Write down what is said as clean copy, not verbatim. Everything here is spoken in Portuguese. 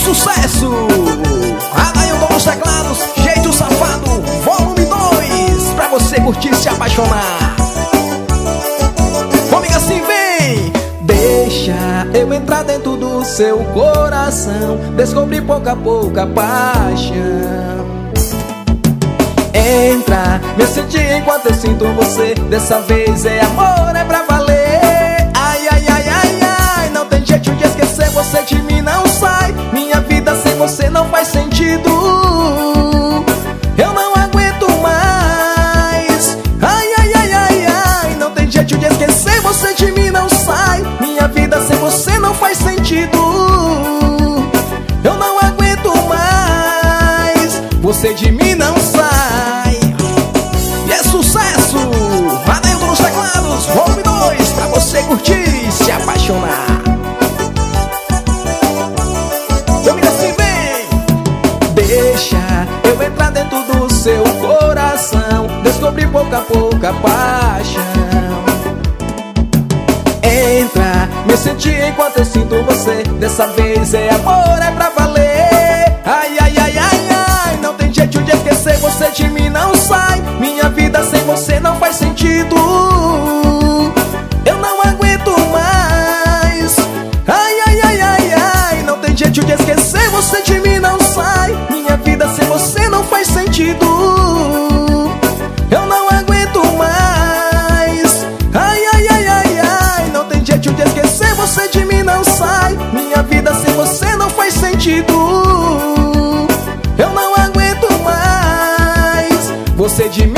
sucesso! Adailton nos teclados, Jeito Safado, volume 2, pra você curtir e se apaixonar. Comigo assim, vem! Deixa eu entrar dentro do seu coração, descobrir pouco a pouco a paixão. Entra, me sentir enquanto eu sinto você. Dessa vez é amor, é pra valer. Ai, ai, ai, ai, ai, não tem jeito de esquecer, você de mim não sai. Minha vida sem você não faz sentido, eu não aguento mais. Ai, ai, ai, ai, ai, não tem jeito de esquecer, você de mim não sai. Minha vida sem você não faz sentido, eu não aguento mais. Você de mim não sai. E é sucesso! Adailton nos teclados, volume 2, pra você curtir e se apaixonar. Comigo assim, vem! Deixa eu entrar dentro do seu coração, descobrir pouco a pouco a paixão. Entra, me sentir enquanto eu sinto você. Dessa vez é amor, é pra valer. Ai, ai, ai, ai, ai, não tem jeito de esquecer, você de mim não sai. Minha vida sem você não faz sentido, eu não aguento mais. Ai, ai, ai, ai, ai, não tem jeito de esquecer, você de mim não sai. Minha vida sem você não faz sentido, eu não aguento mais. Ai, ai, ai, ai, ai, não tem jeito de esquecer, você de mim não sai. Minha vida sem você não faz sentido, eu não aguento mais. Você de